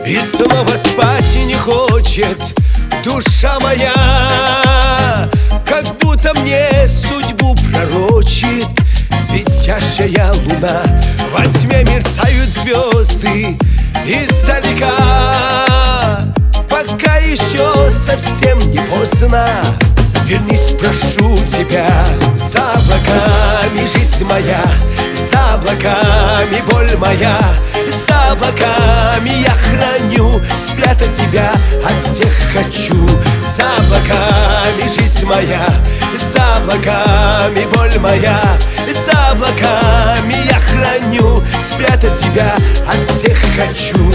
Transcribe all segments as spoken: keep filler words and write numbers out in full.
И снова спать и не хочет душа моя, как будто мне судьбу пророчит светящая луна. Во тьме мерцают звезды издалека, пока еще совсем не поздно. Вернись, прошу тебя, за облаками жизнь моя, за облаками боль моя, за облаками я храню, спрятать тебя от всех хочу. За облаками жизнь моя, за облаками боль моя, за облаками я храню, спрятать тебя от всех хочу.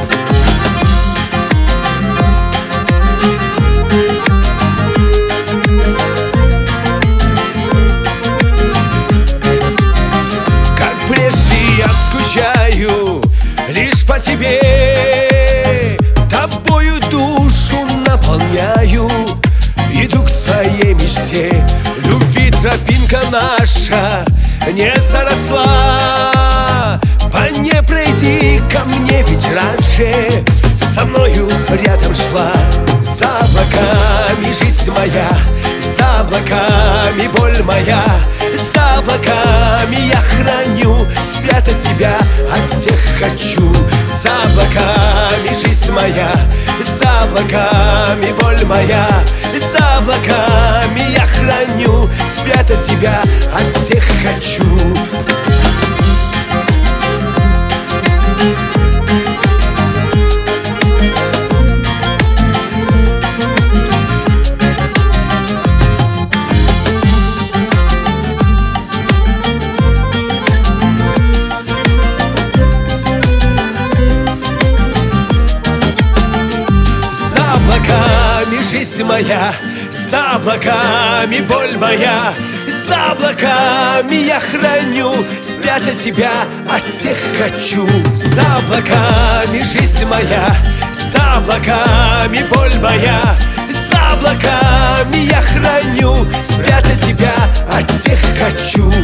Я скучаю лишь по тебе, тобою душу наполняю, иду к своей мечте. Любви тропинка наша не заросла, по ней пройди ко мне, ведь раньше со мною рядом шла. За облаками жизнь моя, за облаками боль моя, за облаками я храню, спрятать тебя от всех хочу. За облаками жизнь моя, за облаками боль моя, за облаками я храню, спрятать тебя от всех хочу. Жизнь моя, за облаками боль моя, за облаками я храню, спрятать тебя от всех хочу. За облаками жизнь моя, за облаками боль моя, за облаками я храню, спрятать тебя от всех хочу.